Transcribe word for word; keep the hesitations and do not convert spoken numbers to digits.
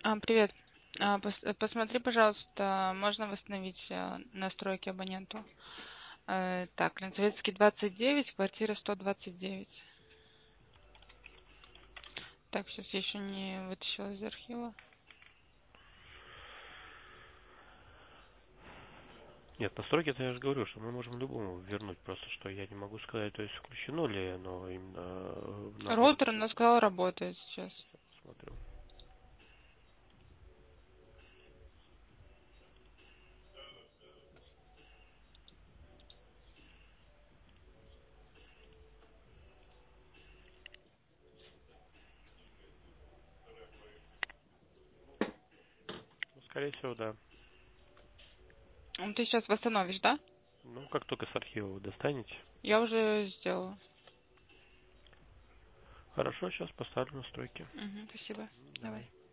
А, привет. А, пос- э, посмотри, пожалуйста, можно восстановить э, настройки абоненту. Э, так, Ленсоветский двадцать девять, квартира сто двадцать девять. Так, сейчас я еще не вытащила из архива. Нет, настройки-то я же говорю, что мы можем любому вернуть, просто что я не могу сказать, то есть включено ли оно именно э, на Роутер, абонентском. она сказала, работает сейчас. Смотрю. Ну, скорее всего, да. Ну, ты сейчас восстановишь, да? Ну, как только с архива вы достанете. Я уже сделала. Хорошо, сейчас поставлю настройки. Мгм, спасибо. Давай. Давай.